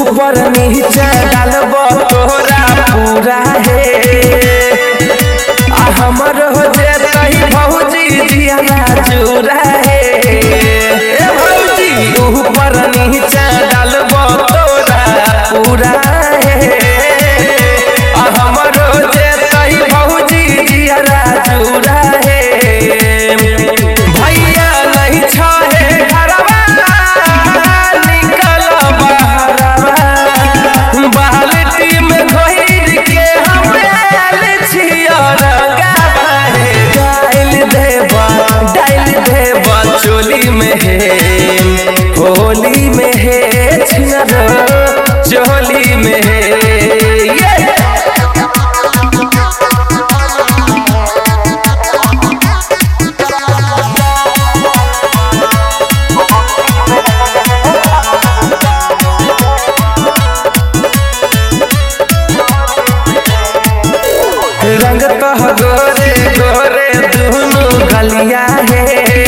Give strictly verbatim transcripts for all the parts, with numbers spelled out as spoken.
ऊपर नीचे डालबो तोरा पूरा हे आ हमर हो जे कहीं भौजी जिया चूरा हे ए भौजी ऊपर नीचे डालबो तोरा पूरा हे आ हमर हो जे कहीं भौजी जिया चूरा हे भैया नहीं छहे घरवा निकल बहरवा बाल्टी में घोर के हम डाल छिया रंगावा हे डाल देबा डाल देबा चोली में हे होली में हे छिनरो चोली में हे रंग तो गोरे गोरे दुनु गलिया है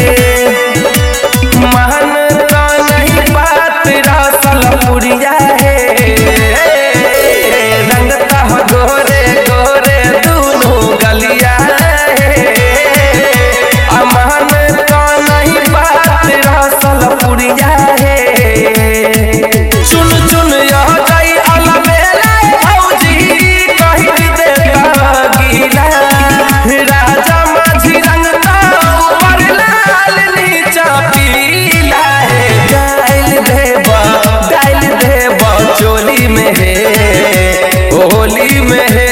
महन तो नहीं बात रसल पुरिया है रंग तो गोरे गोरे दुनु गलिया है महन तो नहीं बात रसल पुरिया है चुन चुन यह जाई अलबेला भौजी कहि दे राजा माझी रंग ऊपर लाल नीचा पीला है डाल देबा डाल देबा चोली में है होली में है